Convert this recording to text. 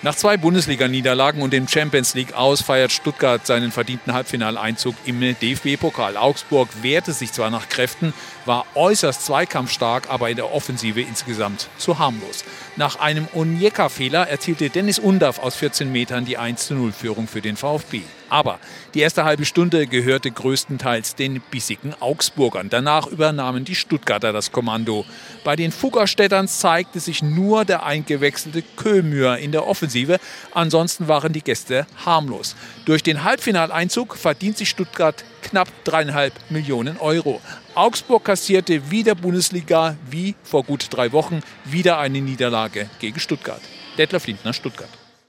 Nach 2 Bundesliga-Niederlagen und dem Champions League aus feiert Stuttgart seinen verdienten Halbfinaleinzug im DFB-Pokal. Augsburg wehrte sich zwar nach Kräften, war äußerst zweikampfstark, aber in der Offensive insgesamt zu harmlos. Nach einem Onyeka-Fehler erzielte Dennis Undaff aus 14 Metern die 1:0-Führung für den VfB. Aber die erste halbe Stunde gehörte größtenteils den bissigen Augsburgern. Danach übernahmen die Stuttgarter das Kommando. Bei den Fuggerstädtern zeigte sich nur der eingewechselte Kömür in der Offensive. Ansonsten waren die Gäste harmlos. Durch den Halbfinaleinzug verdient sich Stuttgart knapp 3,5 Millionen Euro. Augsburg kassierte wieder Bundesliga wie vor gut 3 Wochen wieder eine Niederlage gegen Stuttgart. Detlef Lindner, Stuttgart.